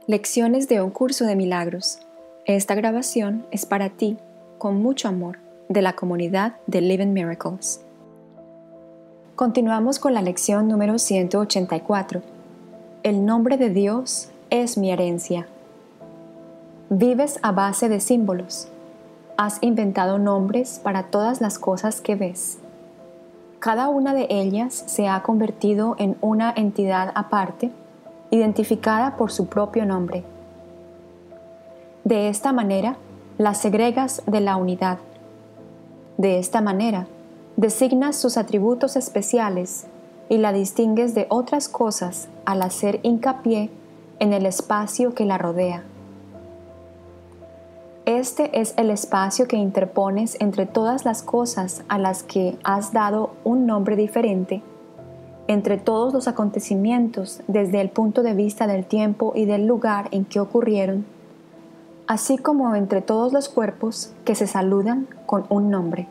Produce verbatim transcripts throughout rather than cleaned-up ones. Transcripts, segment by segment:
Lecciones de un curso de milagros. Esta grabación es para ti, con mucho amor, de la comunidad de Living Miracles. Continuamos con la lección número ciento ochenta y cuatro. El nombre de Dios es mi herencia. Vives a base de símbolos. Has inventado nombres para todas las cosas que ves. Cada una de ellas se ha convertido en una entidad aparte, identificada por su propio nombre. De esta manera, las segregas de la unidad. De esta manera, designas sus atributos especiales y la distingues de otras cosas al hacer hincapié en el espacio que la rodea. Este es el espacio que interpones entre todas las cosas a las que has dado un nombre diferente, entre todos los acontecimientos desde el punto de vista del tiempo y del lugar en que ocurrieron, así como entre todos los cuerpos que se saludan con un nombre.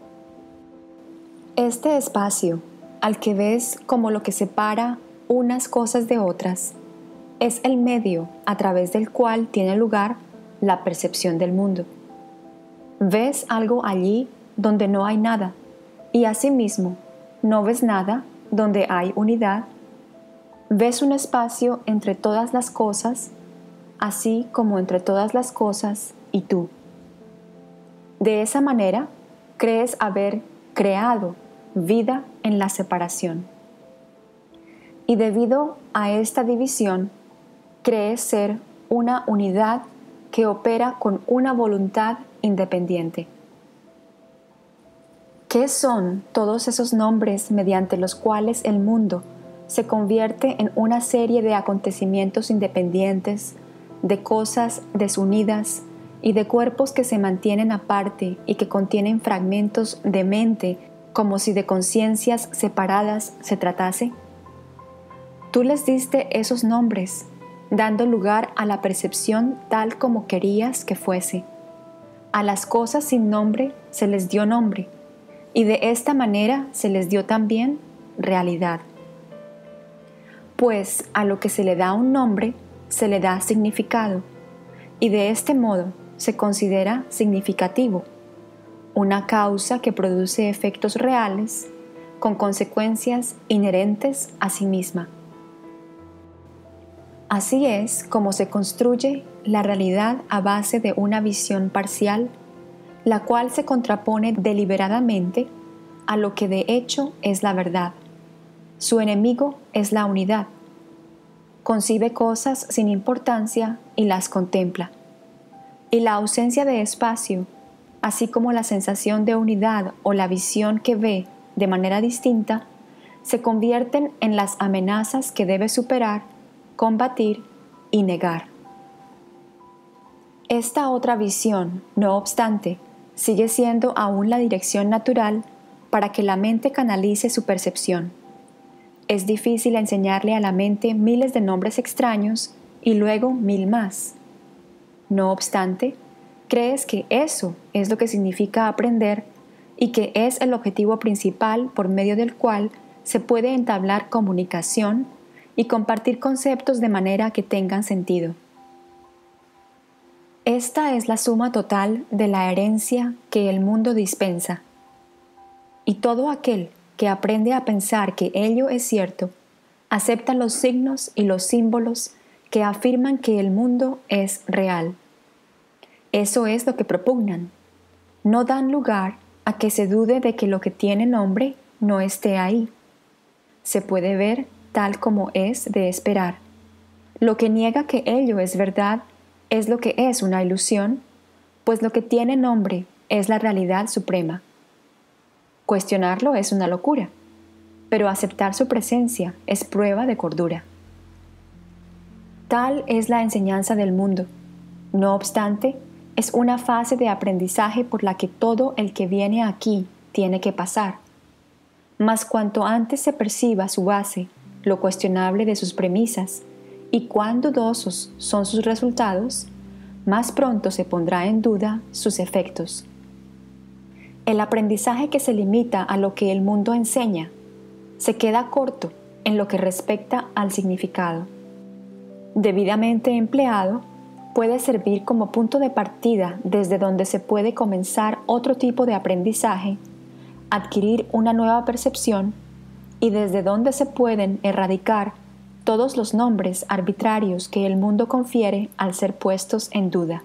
Este espacio, al que ves como lo que separa unas cosas de otras, es el medio a través del cual tiene lugar la percepción del mundo. Ves algo allí donde no hay nada, y asimismo no ves nada donde hay unidad. Ves un espacio entre todas las cosas, así como entre todas las cosas y tú. De esa manera, crees haber creado vida en la separación. Y debido a esta división, crees ser una unidad que opera con una voluntad independiente. ¿Qué son todos esos nombres mediante los cuales el mundo se convierte en una serie de acontecimientos independientes, de cosas desunidas y de cuerpos que se mantienen aparte y que contienen fragmentos de mente como si de conciencias separadas se tratase? Tú les diste esos nombres, dando lugar a la percepción tal como querías que fuese. A las cosas sin nombre se les dio nombre, y de esta manera se les dio también realidad. Pues a lo que se le da un nombre, se le da significado, y de este modo se considera significativo, una causa que produce efectos reales, con consecuencias inherentes a sí misma. Así es como se construye la realidad a base de una visión parcial, la cual se contrapone deliberadamente a lo que de hecho es la verdad. Su enemigo es la unidad. Concibe cosas sin importancia y las contempla. Y la ausencia de espacio, así como la sensación de unidad o la visión que ve de manera distinta, se convierten en las amenazas que debe superar, combatir y negar. Esta otra visión, no obstante, sigue siendo aún la dirección natural para que la mente canalice su percepción. Es difícil enseñarle a la mente miles de nombres extraños y luego mil más. No obstante, crees que eso es lo que significa aprender y que es el objetivo principal por medio del cual se puede entablar comunicación y compartir conceptos de manera que tengan sentido. Esta es la suma total de la herencia que el mundo dispensa. Y todo aquel que aprende a pensar que ello es cierto, acepta los signos y los símbolos que afirman que el mundo es real. Eso es lo que propugnan. No dan lugar a que se dude de que lo que tiene nombre no esté ahí. Se puede ver tal como es de esperar. Lo que niega que ello es verdad es lo que es una ilusión, pues lo que tiene nombre es la realidad suprema. Cuestionarlo es una locura, pero aceptar su presencia es prueba de cordura. Tal es la enseñanza del mundo. No obstante, es una fase de aprendizaje por la que todo el que viene aquí tiene que pasar. Mas cuanto antes se perciba su base, lo cuestionable de sus premisas, y cuán dudosos son sus resultados, más pronto se pondrá en duda sus efectos. El aprendizaje que se limita a lo que el mundo enseña se queda corto en lo que respecta al significado. Debidamente empleado, puede servir como punto de partida desde donde se puede comenzar otro tipo de aprendizaje, adquirir una nueva percepción y desde donde se pueden erradicar todos los nombres arbitrarios que el mundo confiere al ser puestos en duda.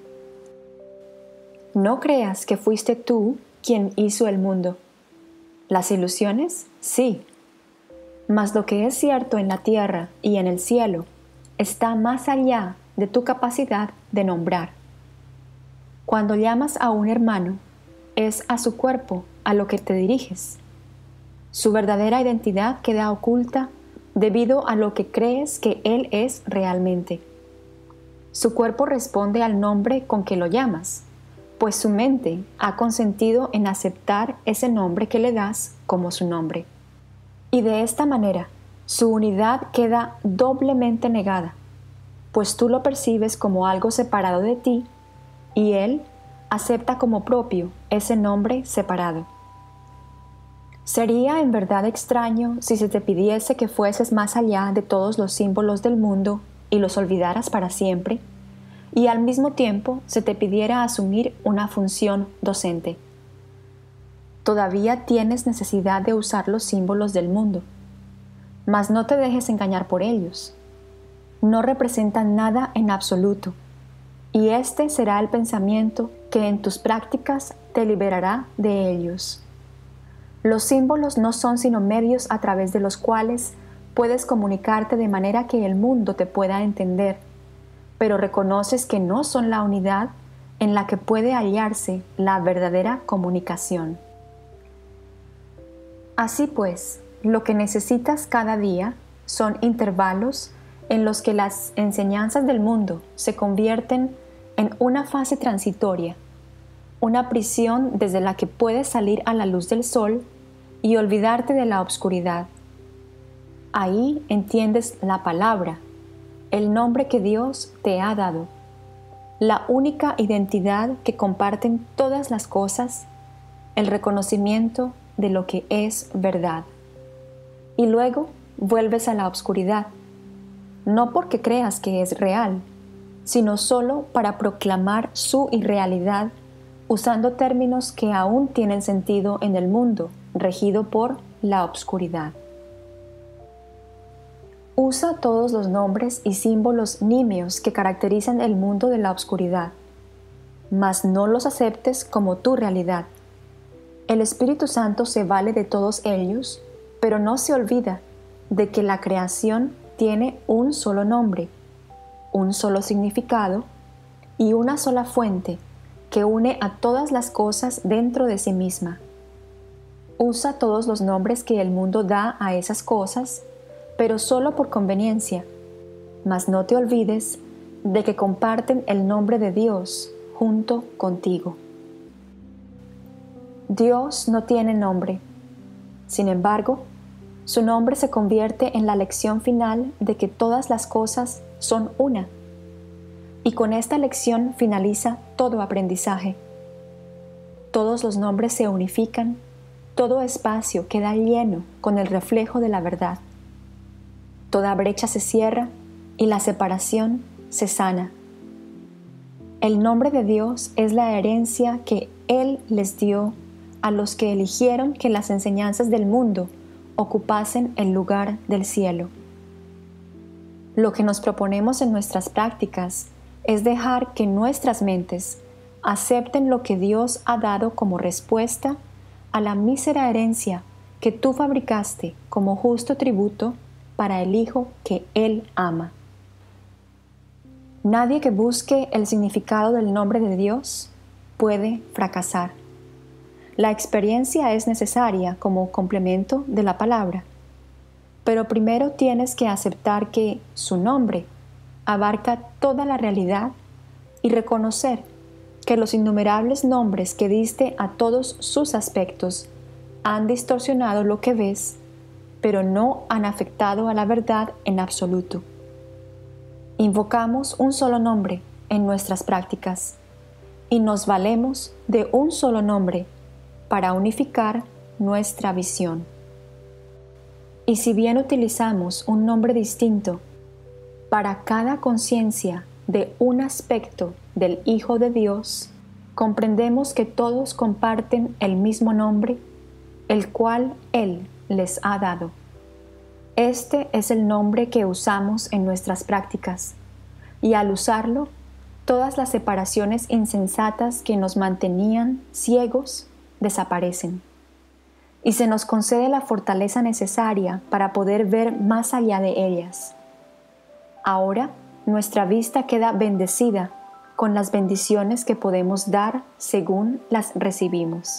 No creas que fuiste tú quien hizo el mundo. Las ilusiones, sí, mas lo que es cierto en la tierra y en el cielo está más allá de tu capacidad de nombrar. Cuando llamas a un hermano, es a su cuerpo a lo que te diriges. Su verdadera identidad queda oculta debido a lo que crees que él es realmente. Su cuerpo responde al nombre con que lo llamas, pues su mente ha consentido en aceptar ese nombre que le das como su nombre. Y de esta manera, su unidad queda doblemente negada, pues tú lo percibes como algo separado de ti y él acepta como propio ese nombre separado. Sería en verdad extraño si se te pidiese que fueses más allá de todos los símbolos del mundo y los olvidaras para siempre, y al mismo tiempo se te pidiera asumir una función docente. Todavía tienes necesidad de usar los símbolos del mundo, mas no te dejes engañar por ellos. No representan nada en absoluto, y este será el pensamiento que en tus prácticas te liberará de ellos. Los símbolos no son sino medios a través de los cuales puedes comunicarte de manera que el mundo te pueda entender, pero reconoces que no son la unidad en la que puede hallarse la verdadera comunicación. Así pues, lo que necesitas cada día son intervalos en los que las enseñanzas del mundo se convierten en una fase transitoria, una prisión desde la que puedes salir a la luz del sol y olvidarte de la obscuridad. Ahí entiendes la palabra, el nombre que Dios te ha dado, la única identidad que comparten todas las cosas, el reconocimiento de lo que es verdad. Y luego vuelves a la obscuridad, no porque creas que es real, sino solo para proclamar su irrealidad usando términos que aún tienen sentido en el mundo regido por la obscuridad. Usa todos los nombres y símbolos nimios que caracterizan el mundo de la obscuridad, mas no los aceptes como tu realidad. El Espíritu Santo se vale de todos ellos, pero no se olvida de que la creación tiene un solo nombre, un solo significado y una sola fuente que une a todas las cosas dentro de sí misma. Usa todos los nombres que el mundo da a esas cosas, pero solo por conveniencia, mas no te olvides de que comparten el nombre de Dios junto contigo. Dios no tiene nombre. Sin embargo, su nombre se convierte en la lección final de que todas las cosas son una. Y con esta lección finaliza todo aprendizaje. Todos los nombres se unifican, todo espacio queda lleno con el reflejo de la verdad. Toda brecha se cierra y la separación se sana. El nombre de Dios es la herencia que Él les dio a los que eligieron que las enseñanzas del mundo ocupasen el lugar del cielo. Lo que nos proponemos en nuestras prácticas es dejar que nuestras mentes acepten lo que Dios ha dado como respuesta a la mísera herencia que tú fabricaste como justo tributo para el Hijo que Él ama. Nadie que busque el significado del nombre de Dios puede fracasar. La experiencia es necesaria como complemento de la palabra, pero primero tienes que aceptar que su nombre abarca toda la realidad y reconocer que los innumerables nombres que diste a todos sus aspectos han distorsionado lo que ves, pero no han afectado a la verdad en absoluto. Invocamos un solo nombre en nuestras prácticas y nos valemos de un solo nombre para unificar nuestra visión. Y si bien utilizamos un nombre distinto, Para cada conciencia de un aspecto del Hijo de Dios, comprendemos que todos comparten el mismo nombre, el cual Él les ha dado. Este es el nombre que usamos en nuestras prácticas, y al usarlo, todas las separaciones insensatas que nos mantenían ciegos desaparecen, y se nos concede la fortaleza necesaria para poder ver más allá de ellas. Ahora, nuestra vista queda bendecida con las bendiciones que podemos dar según las recibimos.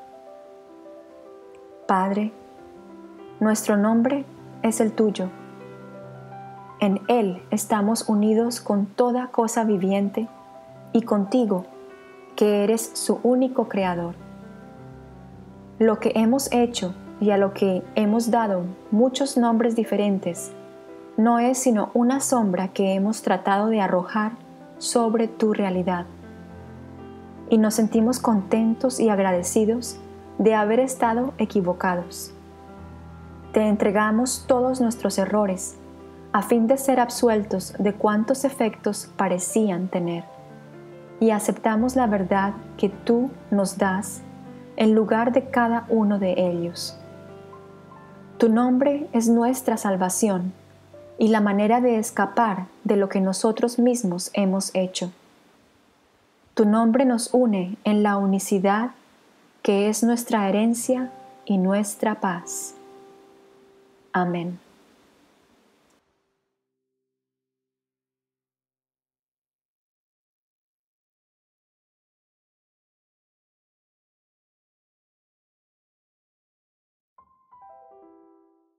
Padre, nuestro nombre es el tuyo. En Él estamos unidos con toda cosa viviente y contigo, que eres su único creador. Lo que hemos hecho y a lo que hemos dado muchos nombres diferentes no es sino una sombra que hemos tratado de arrojar sobre tu realidad. Y nos sentimos contentos y agradecidos de haber estado equivocados. Te entregamos todos nuestros errores, a fin de ser absueltos de cuantos efectos parecían tener, y aceptamos la verdad que tú nos das en lugar de cada uno de ellos. Tu nombre es nuestra salvación y la manera de escapar de lo que nosotros mismos hemos hecho. Tu nombre nos une en la unicidad que es nuestra herencia y nuestra paz. Amén.